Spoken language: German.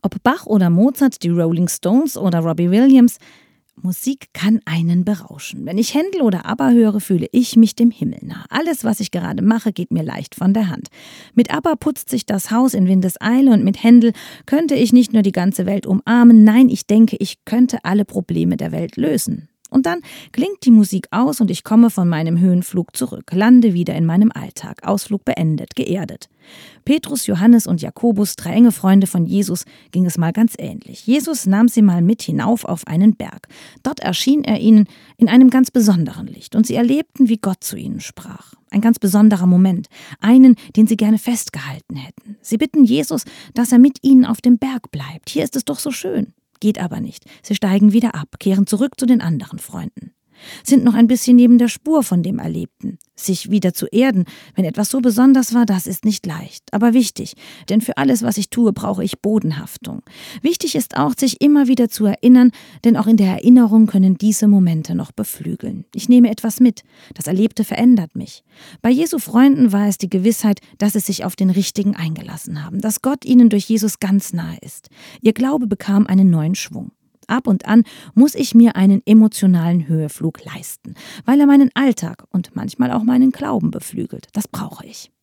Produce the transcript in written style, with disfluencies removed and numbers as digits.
Ob Bach oder Mozart, die Rolling Stones oder Robbie Williams, Musik kann einen berauschen. Wenn ich Händel oder ABBA höre, fühle ich mich dem Himmel nah. Alles, was ich gerade mache, geht mir leicht von der Hand. Mit ABBA putzt sich das Haus in Windeseile und mit Händel könnte ich nicht nur die ganze Welt umarmen, nein, ich denke, ich könnte alle Probleme der Welt lösen. Und dann klingt die Musik aus und ich komme von meinem Höhenflug zurück, lande wieder in meinem Alltag, Ausflug beendet, geerdet. Petrus, Johannes und Jakobus, 3 enge Freunde von Jesus, ging es mal ganz ähnlich. Jesus nahm sie mal mit hinauf auf einen Berg. Dort erschien er ihnen in einem ganz besonderen Licht und sie erlebten, wie Gott zu ihnen sprach. Ein ganz besonderer Moment, einen, den sie gerne festgehalten hätten. Sie bitten Jesus, dass er mit ihnen auf dem Berg bleibt. Hier ist es doch so schön. Geht aber nicht. Sie steigen wieder ab, kehren zurück zu den anderen Freunden. Sind noch ein bisschen neben der Spur von dem Erlebten. Sich wieder zu erden, wenn etwas so besonders war, das ist nicht leicht, aber wichtig, denn für alles, was ich tue, brauche ich Bodenhaftung. Wichtig ist auch, sich immer wieder zu erinnern, denn auch in der Erinnerung können diese Momente noch beflügeln. Ich nehme etwas mit, das Erlebte verändert mich. Bei Jesu Freunden war es die Gewissheit, dass sie sich auf den Richtigen eingelassen haben, dass Gott ihnen durch Jesus ganz nahe ist. Ihr Glaube bekam einen neuen Schwung. Ab und an muss ich mir einen emotionalen Höheflug leisten, weil er meinen Alltag und manchmal auch meinen Glauben beflügelt. Das brauche ich.